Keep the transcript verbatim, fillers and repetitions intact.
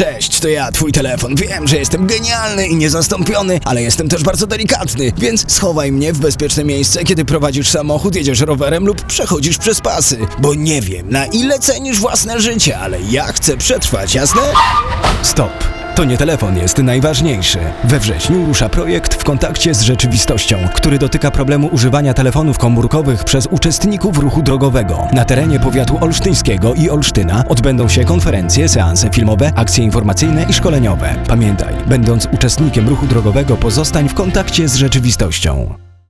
Cześć, to ja, twój telefon. Wiem, że jestem genialny i niezastąpiony, ale jestem też bardzo delikatny, więc schowaj mnie w bezpieczne miejsce, kiedy prowadzisz samochód, jedziesz rowerem lub przechodzisz przez pasy. Bo nie wiem, na ile cenisz własne życie, ale ja chcę przetrwać, jasne? Stop! To nie telefon jest najważniejszy. We wrześniu rusza projekt W kontakcie z rzeczywistością, który dotyka problemu używania telefonów komórkowych przez uczestników ruchu drogowego. Na terenie powiatu olsztyńskiego i Olsztyna odbędą się konferencje, seanse filmowe, akcje informacyjne i szkoleniowe. Pamiętaj, będąc uczestnikiem ruchu drogowego, pozostań w kontakcie z rzeczywistością.